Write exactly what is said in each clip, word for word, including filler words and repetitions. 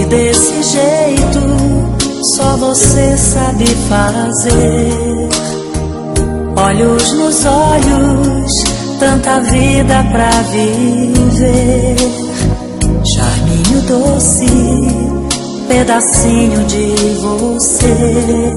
que desse jeito só você sabe fazer. Olhos nos olhos, tanta vida pra viver. Charminho doce, pedacinho de você.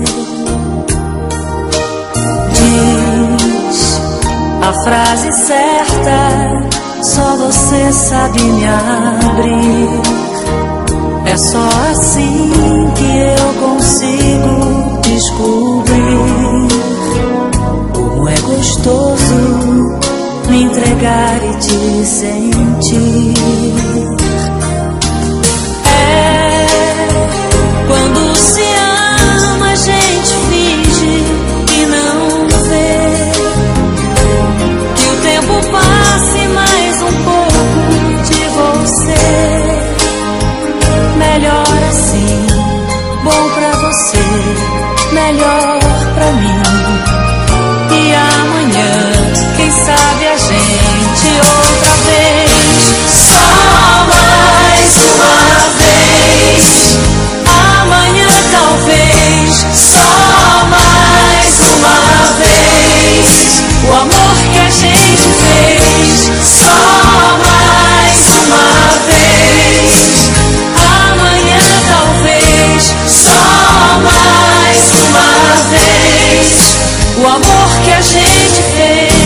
Diz a frase certa, só você sabe me abrir. É só assim que eu consigo descobrir como é gostoso me entregar e te sentir. É quando se ama, a gente finge que não vê, que o tempo passe mais um pouco de você. Melhor assim, bom pra você, melhor pra mim. E amanhã, quem sabe a gente outra vez. Só mais uma vez. Amanhã talvez, só mais uma vez. O amor que a gente fez, só mais uma vez. Amanhã talvez, só mais uma vez. O amor que a gente fez.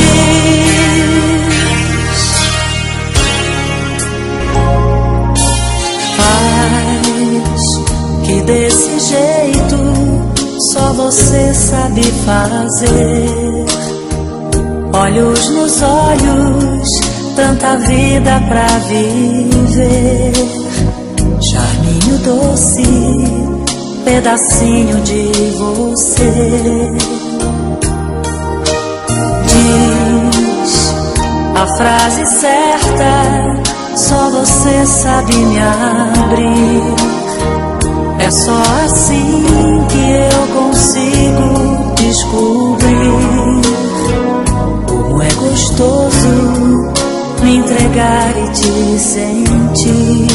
Faz que desse jeito só você sabe fazer. Olhos nos olhos, tanta vida pra viver. Charminho doce, pedacinho de você. Diz a frase certa, só você sabe me abrir. É só assim que eu consigo descobrir como é gostoso me entregar e te sentir.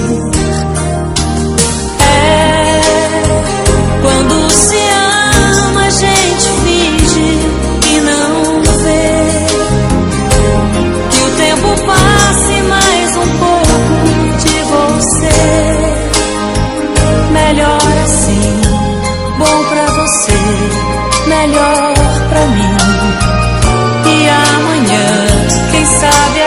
É quando se ama, a gente finge que não vê, que o tempo passe mais um pouco de você. Melhor assim, bom pra você, melhor pra mim. E amanhã, quem sabe